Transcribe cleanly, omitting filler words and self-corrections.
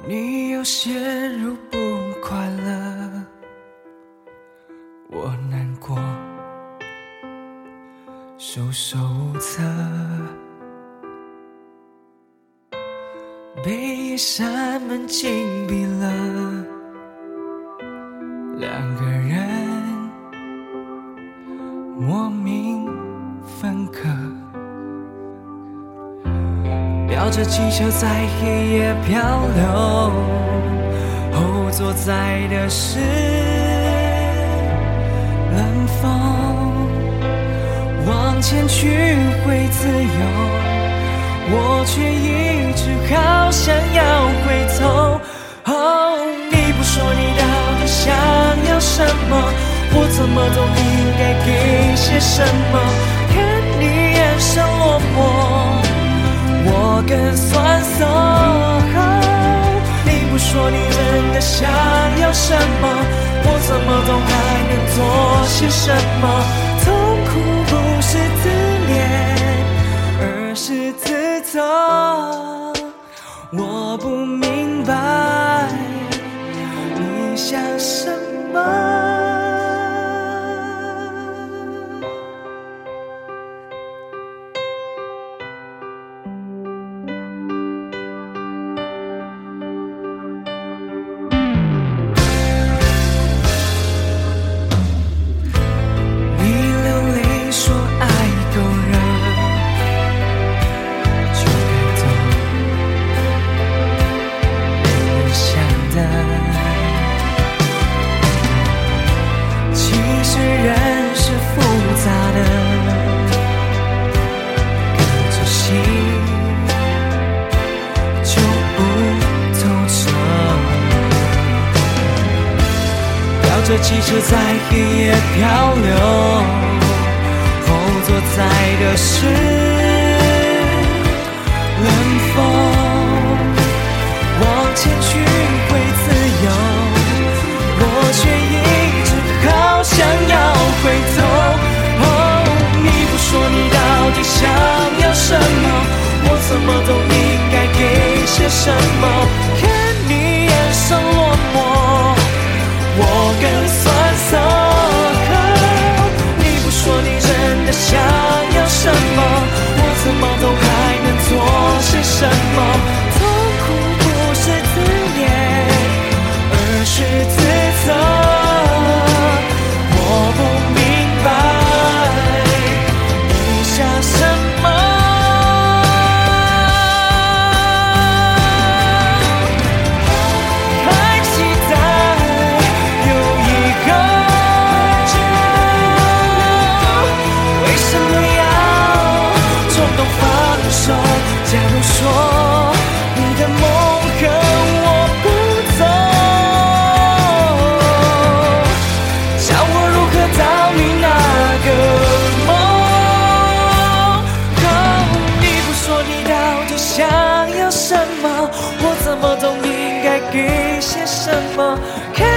你又陷入不快乐，我难过，束手无策，被一扇门紧闭了，两个人莫名分隔，飙着汽车在黑夜漂流，后座载的是冷风，往前去会自由，我却一直好想要回头。哦，你不说你到底想要什么，我怎么懂应该给些什么？看你眼神落寞，我更酸涩。你不说你真的想要什么，我怎么懂还能做些什么？痛苦不是自恋，而是自责。我不明白你想什么。这汽车在黑夜漂流，后座载的是冷风，往前去会自由，我却一直好想要回头。哦，你不说你到底想要什么，我怎么懂应该给些什么？看你眼神落寞，我更酸涩。你不说你真的想要什么，我怎么懂还能做些什么？痛苦不是自恋，而是自责。我不明白你想什么。假如说你的梦和我不走，叫我如何到你那个梦？你不说你到底想要什么，我怎么懂应该给些什么？